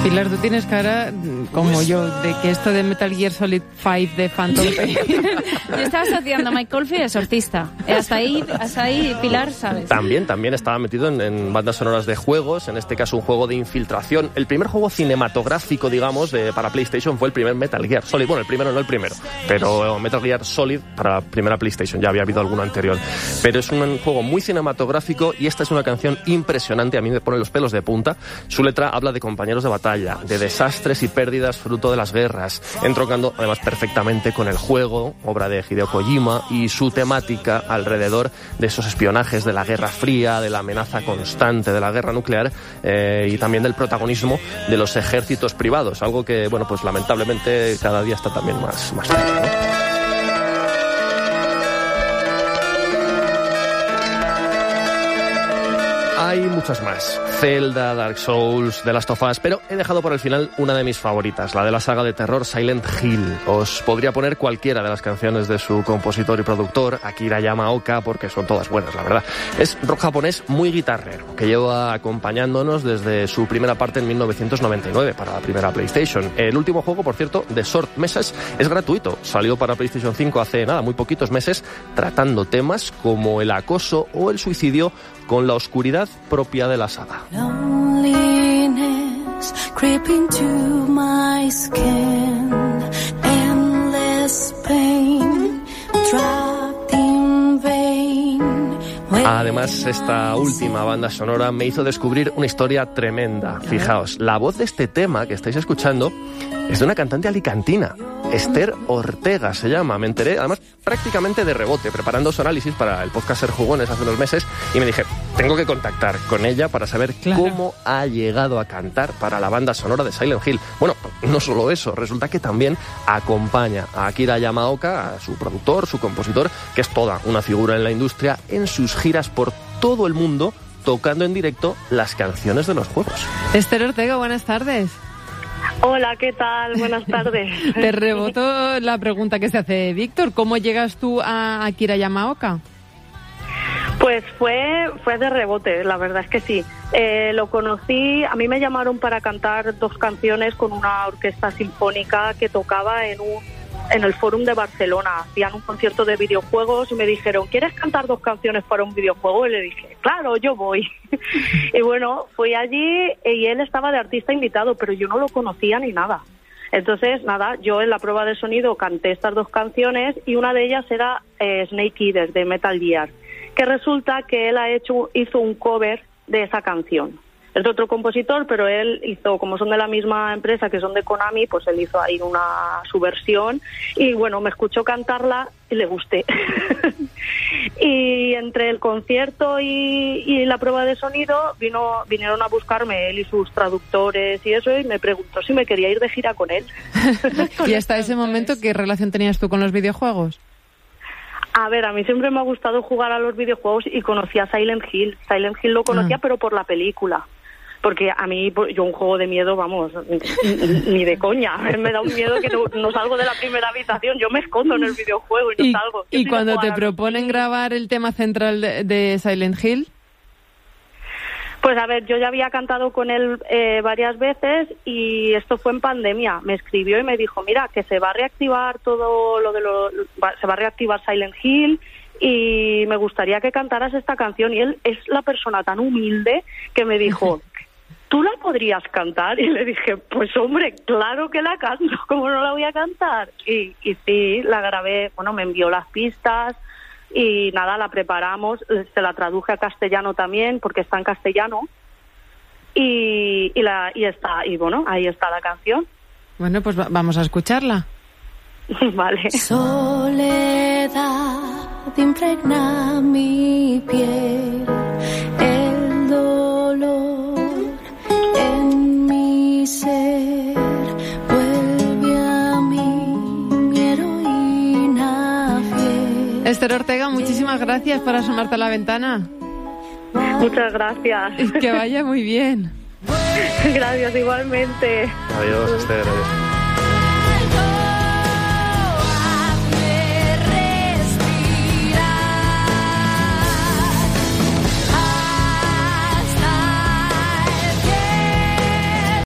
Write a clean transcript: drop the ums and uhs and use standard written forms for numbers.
Pilar, tú tienes cara, como yo, de que esto de Metal Gear Solid 5 de Phantom Pain... Yo estaba asociando a Mike Oldfield y Exorcista. Hasta ahí, Pilar, ¿sabes? También estaba metido en bandas sonoras de juegos, en este caso un juego de infiltración. El primer juego cinematográfico, digamos, para PlayStation fue el primer Metal Gear Solid. Bueno, el primero no el primero, pero Metal Gear Solid para primera PlayStation. Ya había habido alguno anterior. Pero es un juego muy cinematográfico y esta es una canción impresionante. A mí me pone los pelos de punta. Su letra habla de compañeros de batalla, de desastres y pérdidas fruto de las guerras, entroncando además perfectamente con el juego, obra de Hideo Kojima, y su temática alrededor de esos espionajes de la Guerra Fría, de la amenaza constante de la guerra nuclear y también del protagonismo de los ejércitos privados, algo que, bueno, pues lamentablemente cada día está también más cerca, ¿no? Hay muchas más. Zelda, Dark Souls, The Last of Us, pero he dejado por el final una de mis favoritas, la de la saga de terror Silent Hill. Os podría poner cualquiera de las canciones de su compositor y productor, Akira Yamaoka, porque son todas buenas, la verdad. Es rock japonés muy guitarrero, que lleva acompañándonos desde su primera parte en 1999 para la primera PlayStation. El último juego, por cierto, The Sword Message, es gratuito. Salió para PlayStation 5 hace muy poquitos meses, tratando temas como el acoso o el suicidio con la oscuridad propia de la saga. Loneliness creeping to my skin, endless pain, trapped in vain. Además, esta última banda sonora me hizo descubrir una historia tremenda. Fijaos, la voz de este tema que estáis escuchando es de una cantante alicantina, Esther Ortega se llama. Me enteré, además, prácticamente de rebote, preparando su análisis para el podcast Ser Jugones hace unos meses, y me dije, tengo que contactar con ella para saber cómo ha llegado a cantar para la banda sonora de Silent Hill. Bueno, no solo eso, resulta que también acompaña a Akira Yamaoka, a su productor, su compositor, que es toda una figura en la industria, en sus giras por todo el mundo, tocando en directo las canciones de los juegos. Esther Ortega, buenas tardes. Hola, ¿qué tal? Buenas tardes. Te reboto la pregunta que se hace Víctor. ¿Cómo llegas tú a Akira Yamaoka? Pues fue de rebote, la verdad es que sí. Lo conocí, a mí me llamaron para cantar 2 canciones con una orquesta sinfónica que tocaba en el Fórum de Barcelona. Hacían un concierto de videojuegos y me dijeron, ¿quieres cantar 2 canciones para un videojuego? Y le dije, claro, yo voy. Y bueno, fui allí y él estaba de artista invitado, pero yo no lo conocía ni nada. Entonces, nada, yo en la prueba de sonido canté estas 2 canciones y una de ellas era Snake Eater de Metal Gear, que resulta que él hizo un cover de esa canción. Es otro compositor, pero él hizo, como son de la misma empresa, que son de Konami, pues él hizo ahí su versión y bueno, me escuchó cantarla y le gusté. Y entre el concierto y la prueba de sonido vinieron a buscarme él y sus traductores y eso, y me preguntó si me quería ir de gira con él. ¿Y hasta ese momento qué relación tenías tú con los videojuegos? A ver, a mí siempre me ha gustado jugar a los videojuegos y conocía Silent Hill. Silent Hill lo conocía, pero por la película. Porque a mí, yo un juego de miedo, vamos, ni de coña. Me da un miedo que no salgo de la primera habitación. Yo me escondo en el videojuego y no salgo. ¿Y cuando te proponen grabar el tema central de Silent Hill? Pues a ver, yo ya había cantado con él varias veces y esto fue en pandemia. Me escribió y me dijo, mira, que se va a reactivar se va a reactivar Silent Hill y me gustaría que cantaras esta canción. Y él es la persona tan humilde que me dijo, ¿tú la podrías cantar? Y le dije, pues hombre, claro que la canto, ¿cómo no la voy a cantar? Y sí, la grabé, bueno, me envió las pistas y nada, la preparamos, se la traduje a castellano también, porque está en castellano, y bueno, ahí está la canción. Bueno, pues vamos a escucharla. Vale. Soledad impregna mi piel, el dolor en mi ser vuelve a mí, mi heroína fiel. Esther Ortega, muchísimas gracias por asomarte a la ventana. Muchas gracias. Que vaya muy bien. Gracias, igualmente. Adiós, Esther. Adiós.